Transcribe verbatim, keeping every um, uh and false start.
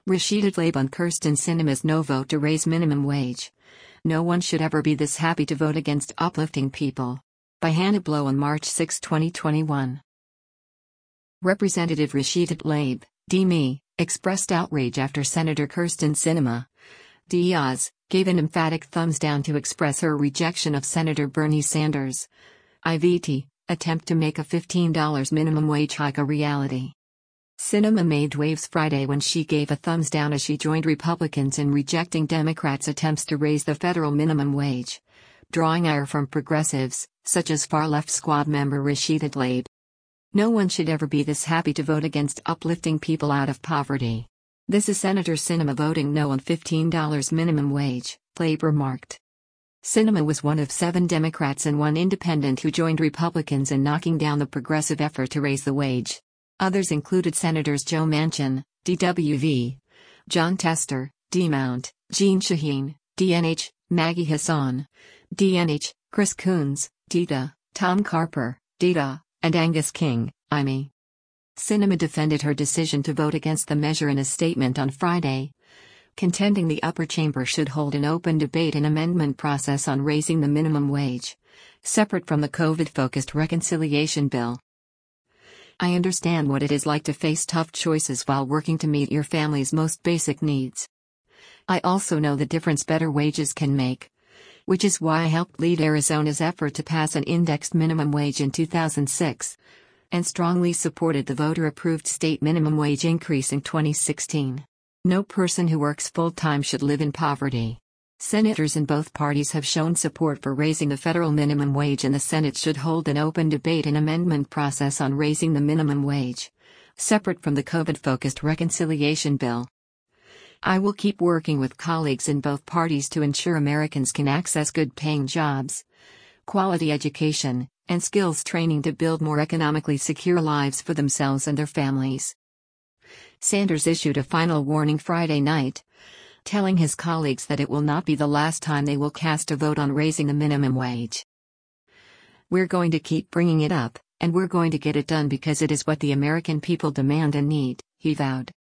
Rashida Tlaib on Kyrsten Sinema's no vote to raise minimum wage. No one should ever be this happy to vote against uplifting people. By Hannah Blow on March sixth, twenty twenty-one. Representative Rashida Tlaib, D M I, expressed outrage after Senator Kyrsten Sinema, Diaz, gave an emphatic thumbs down to express her rejection of Senator Bernie Sanders' I V T attempt to make a fifteen dollars minimum wage hike a reality. Sinema made waves Friday when she gave a thumbs down as she joined Republicans in rejecting Democrats' attempts to raise the federal minimum wage, drawing ire from progressives, such as far-left squad member Rashida Tlaib. No one should ever be this happy to vote against uplifting people out of poverty. This is Senator Sinema voting no on fifteen dollars minimum wage, Tlaib remarked. Sinema was one of seven Democrats and one independent who joined Republicans in knocking down the progressive effort to raise the wage. Others included Senators Joe Manchin, D W V, John Tester, D Mount, Jeanne Shaheen, D N H, Maggie Hassan, D N H, Chris Coons, D D A, Tom Carper, D D A, and Angus King, I M E. Sinema defended her decision to vote against the measure in a statement on Friday, contending the upper chamber should hold an open debate and amendment process on raising the minimum wage, separate from the COVID-focused reconciliation bill. I understand what it is like to face tough choices while working to meet your family's most basic needs. I also know the difference better wages can make, which is why I helped lead Arizona's effort to pass an indexed minimum wage in two thousand six, and strongly supported the voter-approved state minimum wage increase in twenty sixteen. No person who works full-time should live in poverty. Senators in both parties have shown support for raising the federal minimum wage, and the Senate should hold an open debate and amendment process on raising the minimum wage, separate from the COVID-focused reconciliation bill. I will keep working with colleagues in both parties to ensure Americans can access good-paying jobs, quality education, and skills training to build more economically secure lives for themselves and their families. Sanders issued a final warning Friday night, telling his colleagues that it will not be the last time they will cast a vote on raising the minimum wage. We're going to keep bringing it up, and we're going to get it done because it is what the American people demand and need, he vowed.